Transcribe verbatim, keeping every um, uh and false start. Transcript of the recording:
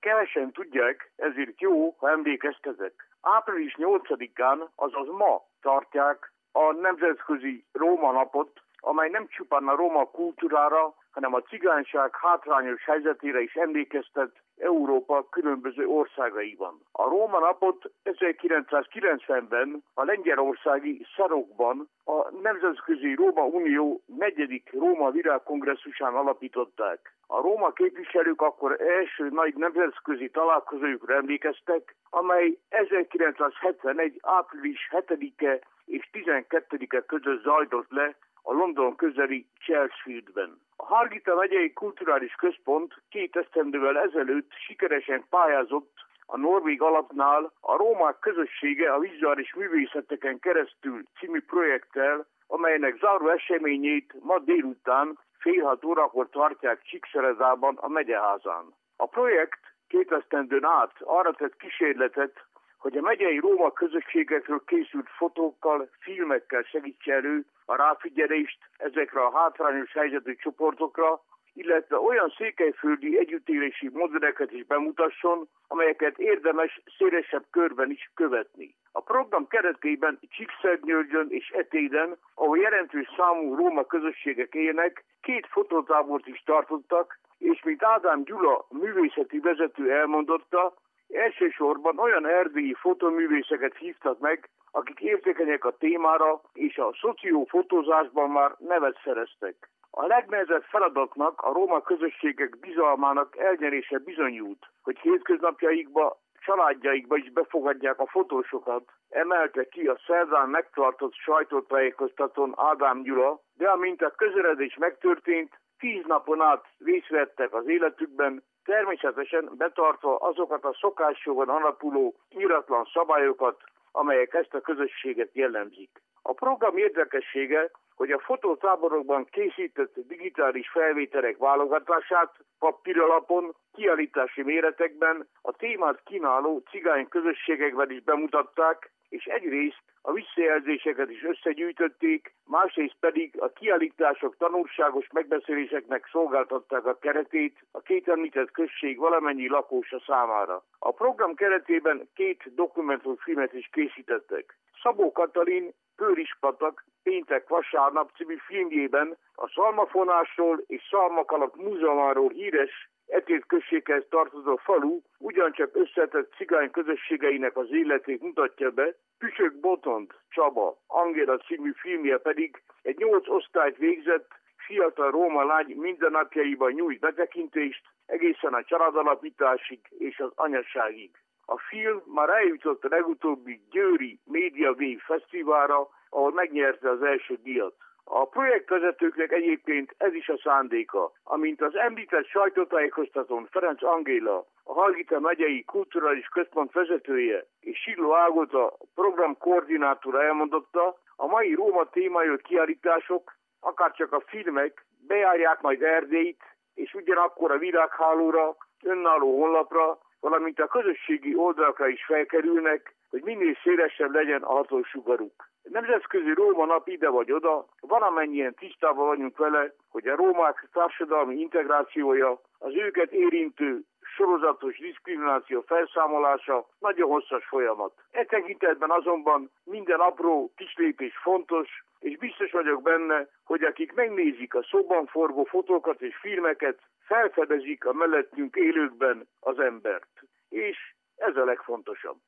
kevesen tudják, ezért jó, ha emlékeztetek. április nyolcadikán, azaz ma tartják a Nemzetközi Róma Napot, amely nem csupán a roma kultúrára, hanem a cigányság hátrányos helyzetére is emlékeztet Európa különböző országaiban. A Róma Napot ezerkilencszázkilencvenben a lengyelországi Szarokban a Nemzetközi Róma Unió negyedik Róma Világkongresszusán alapították. A róma képviselők akkor első nagy nemzetközi találkozójukra emlékeztek, amely ezerkilencszázhetvenegy. április hetedike és tizenkettedike között zajlott le a London közeli Chelsfieldben. A Harghita megyei kulturális központ két esztendővel ezelőtt sikeresen pályázott a Norvég Alapnál a Rómák közössége a vizuális művészeteken keresztül című projekttel, amelynek záró eseményét ma délután fél hat órakor tartják Csíkszeredában a megyeházán. A projekt két esztendőn át arra tett kísérletet, hogy a megyei róma közösségekről készült fotókkal, filmekkel segítse elő a ráfigyelést ezekre a hátrányos helyzetű csoportokra, illetve olyan székelyföldi együttélési modelleket is bemutasson, amelyeket érdemes szélesebb körben is követni. A program keretében Csíkszergyörgyön és Etéden, ahol jelentős számú róma közösségek élnek, két fotótábort is tartottak, és mint Ádám Gyula művészeti vezető elmondotta, elsősorban olyan erdélyi fotoművészeket hívtak meg, akik érzékenyek a témára, és a szociófotózásban már nevet szereztek. A legnehezebb feladatnak a róma közösségek bizalmának elnyerése bizonyult, hogy hétköznapjaikba, családjaikba is befogadják a fotósokat, emelte ki a szerdán megtartott sajtótájékoztatón Ádám Gyula, de amint a közeledés megtörtént, tíz napon át részt vettek az életükben, természetesen betartva azokat a szokásjogon alapuló íratlan szabályokat, amelyek ezt a közösséget jellemzik. A program érdekessége, hogy a fotótáborokban készített digitális felvételek válogatását papíralapon, kiállítási méretekben a témát kínáló cigány közösségekben is bemutatták, és egyrészt a visszajelzéseket is összegyűjtötték, másrészt pedig a kiállítások tanulságos megbeszéléseknek szolgáltatták a keretét a két említett község valamennyi lakósa számára. A program keretében két dokumentumfilmet is készítettek. Szabó Katalin Pőrispatak péntek-vasárnap című filmjében a szalmafonásról és szalmakalap múzeumáról híres Etét községhez tartozó falu ugyancsak összetett cigány közösségeinek az életét mutatja be, Püsök Botond Csaba Angéla című filmje pedig egy nyolc osztályt végzett fiatal róma lány mindennapjaiban nyújt betekintést egészen a családalapításig és az anyaságig. A film már eljutott a legutóbbi Győri Média Wave Fesztiválra, ahol megnyerte az első díjat. A projektvezetőknek egyébként ez is a szándéka. Amint az említett sajtótájékoztatón Ferenc Angéla, a Harghita megyei kulturális központ vezetője és Silló Ágota program koordinátora elmondotta, a mai Róma témájú kiállítások, akárcsak a filmek bejárják majd Erdélyt, és ugyanakkor a világhálóra, önálló honlapra, valamint a közösségi oldalakra is felkerülnek, hogy minél szélesebb legyen a hatósugaruk. Nemzetközi Róma Nap ide vagy oda, valamennyien tisztában vagyunk vele, hogy a rómák társadalmi integrációja, az őket érintő sorozatos diszkrimináció felszámolása nagyon hosszas folyamat. E tekintetben azonban minden apró kislépés fontos, és biztos vagyok benne, hogy akik megnézik a szóban forgó fotókat és filmeket, felfedezik a mellettünk élőkben az embert. És ez a legfontosabb.